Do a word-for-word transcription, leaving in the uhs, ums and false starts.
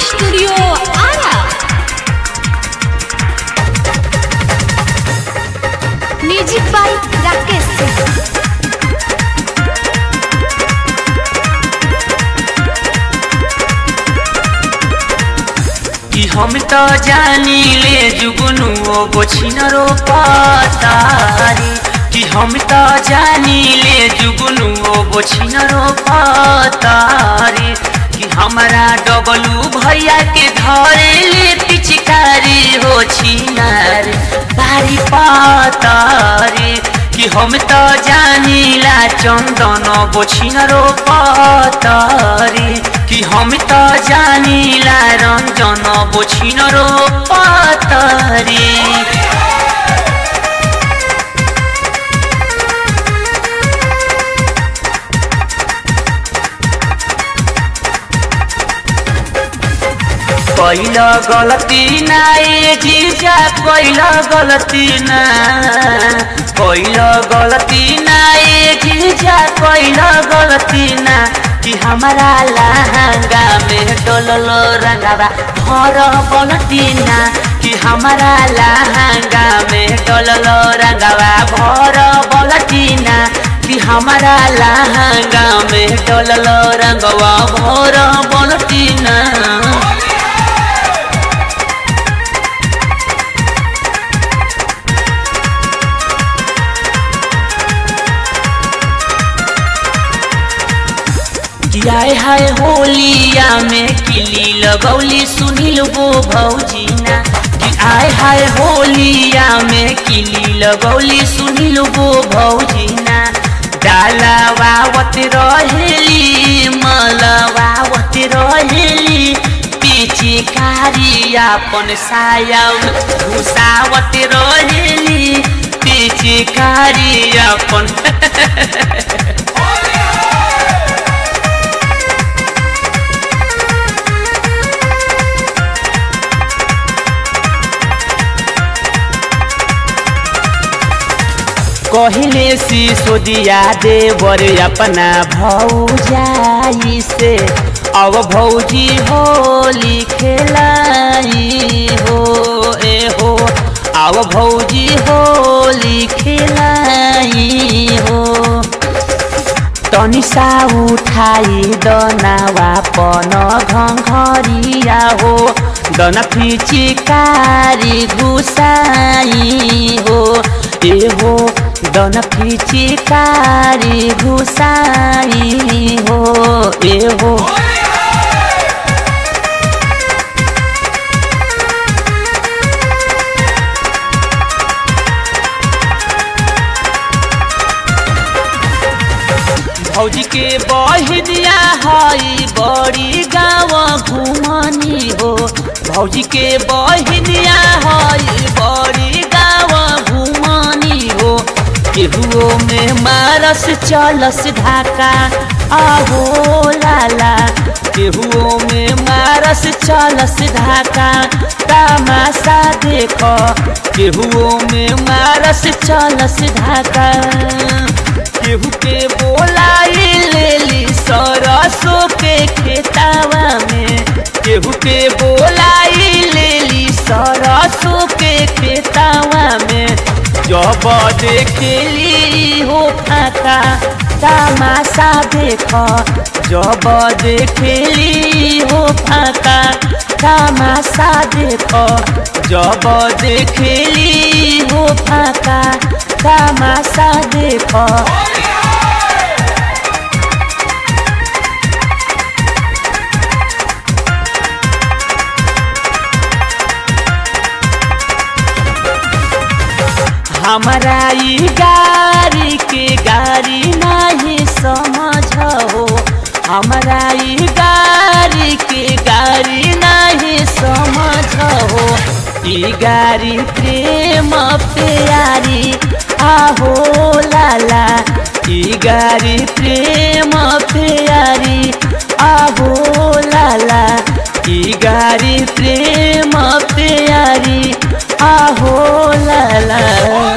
Studio Ara. Music by Rakesh Singh. कि हम तो जानी ले जुगनू बोछिनरो पातारी कि हम तो जानी ले जुगनू बोछिनरो पातारी कि हमारा डबलू भैया के धरे ले पिचकारी हो छिनार बारी पातारी कि हम तो जानीला चंदन बोछिनरो पातारी कि हम तो जानीला रंजन बोछिनरो पातारी। पहिला गलती ना ए जीजा पहिला गलती ना पहिला गलती ना ए जीजा पहिला गलती ना कि हमारा लहंगा में डोललो रंगावा भर गलती ना कि हमारा लहंगा में डोललो रंगावा भर गलती ना कि हमारा लहंगा में डोललो रंगवा भर गलती ना। आए हाय होलिया में किली लगौली सुनील वो भौजीना कि आए हाय होलिया में किली लगौली सुनील वो भौजीना डालावावत रहेली मलवावत रहेली पिचकारी अपन साया घुसावत रहेली पिचकारी अपन कहले सिसोदिया देवर अपना भौजाई से अब भौजी होली खेलाई हो ए हो अब भौजी होली खेलाई हो तनिसा उठाई दनावा पन घंघरिया हो दना फिचिकारी घुसाई हो ए हो दन फिचिकारी घुसाई हो ए हो। भौजी के बहिदिया हई बड़ी गाँव घुमनी हो भौजी के बहिदिया हई बड़ी गाँव घुमनी हो केहुओ में मारस चलस ढाका आहो लाला केहुओ में मारस चलस ढाका तमाशा देखो केहुओ में मारस चलस ढाका केहू के बोलाई लेली सरसों के खेतावा में केहू के बोलाई लेली सरसों के खेतावा में जब देखेली हो फाका तमाशा देखो जब देखेली हो फाका तमाशा देखो जब देखेली हो फाका तमाशा देखो। हमारा ई गाड़ी के गाड़ी नहीं समझ हो हमारा ई गाड़ी के गाड़ी नहीं समझ हो ई गाड़ी प्रेम प्यारी आहो लाला ई गाड़ी प्रेम प्यारी आहो लाला ई गाड़ी प्रेम प्यारी आहो लाला।